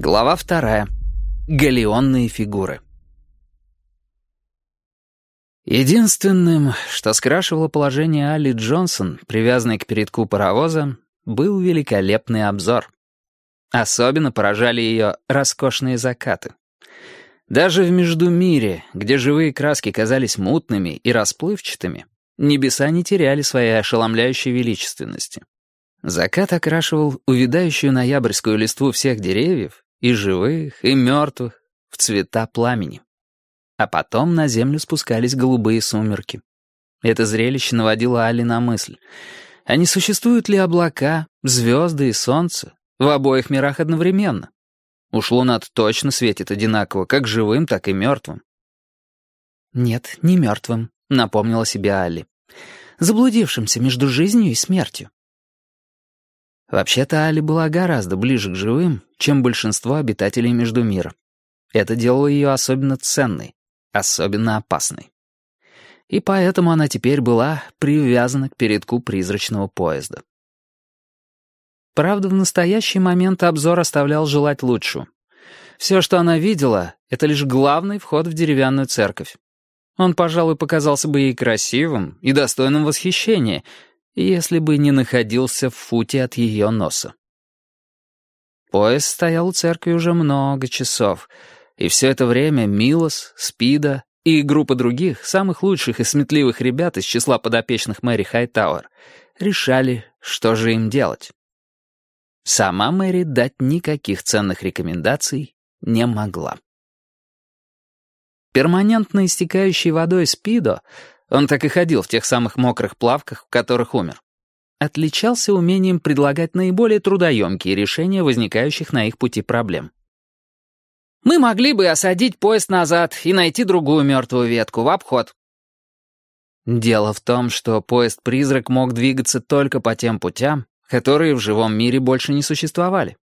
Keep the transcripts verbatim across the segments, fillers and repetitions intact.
Глава вторая. Галеонные фигуры. Единственным, что скрашивало положение Алли Джонсон, привязанной к передку паровоза, был великолепный обзор. Особенно поражали ее роскошные закаты. Даже в Междумире, где живые краски казались мутными и расплывчатыми, небеса не теряли своей ошеломляющей величественности. Закат окрашивал увядающую ноябрьскую листву всех деревьев, и живых, и мертвых, в цвета пламени. А потом на землю спускались голубые сумерки. Это зрелище наводило Алли на мысль. А не существуют ли облака, звезды и солнце в обоих мирах одновременно? Уж луна-то точно светит одинаково, как живым, так и мертвым. «Нет, не мертвым», — напомнила себе Алли. «Заблудившимся между жизнью и смертью». Вообще-то Алли была гораздо ближе к живым, чем большинство обитателей Междумира. Это делало ее особенно ценной, особенно опасной. И поэтому она теперь была привязана к передку призрачного поезда. Правда, в настоящий момент обзор оставлял желать лучшего. Все, что она видела, — это лишь главный вход в деревянную церковь. Он, пожалуй, показался бы ей красивым и достойным восхищения, если бы не находился в футе от ее носа. Поезд стоял у церкви уже много часов, и все это время Милос, Спида и группа других, самых лучших и сметливых ребят из числа подопечных Мэри Хайтауэр решали, что же им делать. Сама Мэри дать никаких ценных рекомендаций не могла. Перманентно истекающий водой Спидо, он так и ходил в тех самых мокрых плавках, в которых умер, отличался умением предлагать наиболее трудоемкие решения возникающих на их пути проблем. «Мы могли бы осадить поезд назад и найти другую мертвую ветку в обход». Дело в том, что поезд-призрак мог двигаться только по тем путям, которые в живом мире больше не существовали.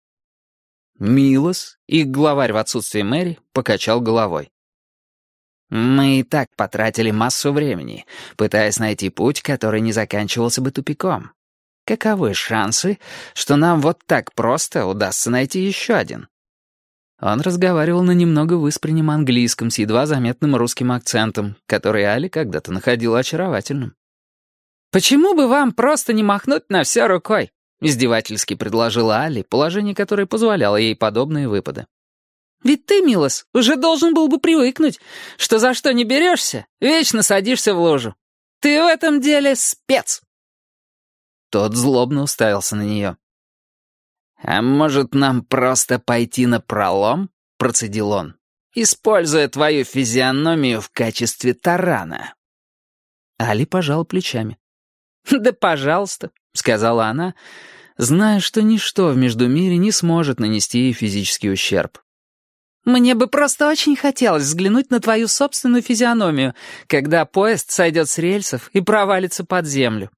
Милос, их главарь в отсутствие Мэри, покачал головой. «Мы и так потратили массу времени, пытаясь найти путь, который не заканчивался бы тупиком. Каковы шансы, что нам вот так просто удастся найти еще один?» Он разговаривал на немного выспреннем английском с едва заметным русским акцентом, который Али когда-то находила очаровательным. «Почему бы вам просто не махнуть на все рукой?» — издевательски предложила Али, положение которое позволяло ей подобные выпады. «Ведь ты, Милос, уже должен был бы привыкнуть, что за что не берешься, вечно садишься в лужу. Ты в этом деле спец!» Тот злобно уставился на нее. «А может, нам просто пойти напролом?» — процедил он, «используя твою физиономию в качестве тарана». Али пожал плечами. «Да пожалуйста», — сказала она, зная, что ничто в Междумире не сможет нанести ей физический ущерб. «Мне бы просто очень хотелось взглянуть на твою собственную физиономию, когда поезд сойдет с рельсов и провалится под землю».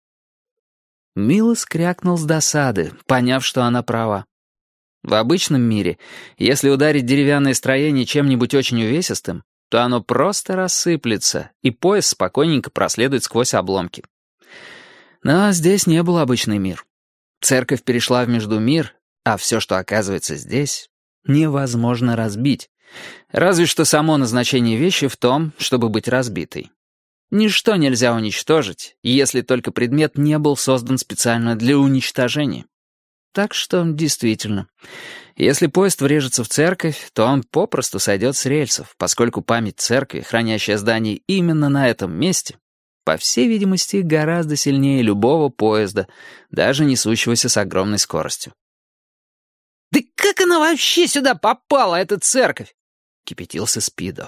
Милос крякнул с досады, поняв, что она права. В обычном мире, если ударить деревянное строение чем-нибудь очень увесистым, то оно просто рассыплется, и поезд спокойненько проследует сквозь обломки. Но здесь не был обычный мир. Церковь перешла в Междумир, а все, что оказывается здесь, невозможно разбить. Разве что само назначение вещи в том, чтобы быть разбитой. Ничто нельзя уничтожить, если только предмет не был создан специально для уничтожения. Так что, действительно, если поезд врежется в церковь, то он попросту сойдет с рельсов, поскольку память церкви, хранящая здание именно на этом месте, по всей видимости, гораздо сильнее любого поезда, даже несущегося с огромной скоростью. «Да как она вообще сюда попала, эта церковь?» — кипятился Спидо.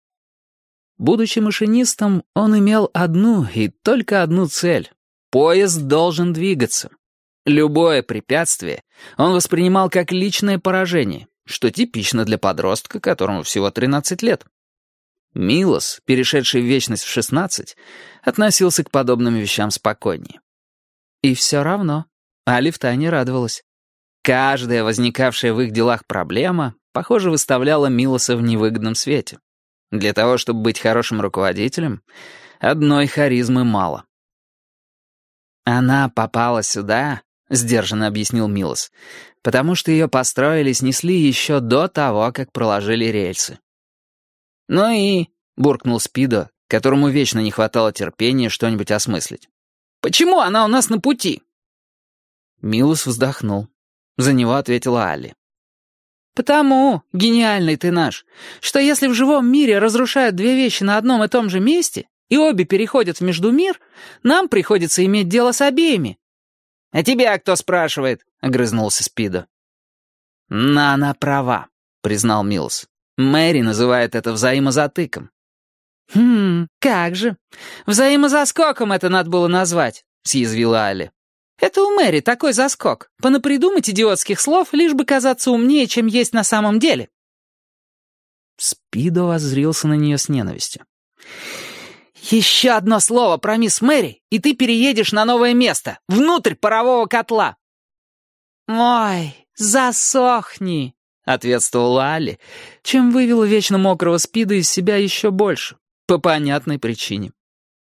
Будучи машинистом, он имел одну и только одну цель — поезд должен двигаться. Любое препятствие он воспринимал как личное поражение, что типично для подростка, которому всего тринадцать лет. Милос, перешедший в вечность в шестнадцать, относился к подобным вещам спокойнее. И все равно Али втайне радовалась. Каждая возникавшая в их делах проблема, похоже, выставляла Милоса в невыгодном свете. Для того, чтобы быть хорошим руководителем, одной харизмы мало. Она попала сюда сдержанно объяснил Милос, «потому что ее построили, снесли еще до того, как проложили рельсы». «Ну и...» — буркнул Спидо, которому вечно не хватало терпения что-нибудь осмыслить. «Почему она у нас на пути?» Милос вздохнул. За него ответила Алли. «Потому, гениальный ты наш, что если в живом мире разрушают две вещи на одном и том же месте, и обе переходят в междумир, нам приходится иметь дело с обеими». «А тебя кто спрашивает?» — огрызнулся Спидо. «Но она права», — признал Милс. «Мэри называет это взаимозатыком». «Хм, как же. Взаимозаскоком это надо было назвать», — съязвила Алли. «Это у Мэри такой заскок. Понапридумать идиотских слов, лишь бы казаться умнее, чем есть на самом деле». Спидо воззрился на нее с ненавистью. «Еще одно слово про мисс Мэри, и ты переедешь на новое место, внутрь парового котла». «Ой, засохни», — ответствовала Алли, чем вывела вечно мокрого Спидо из себя еще больше, по понятной причине.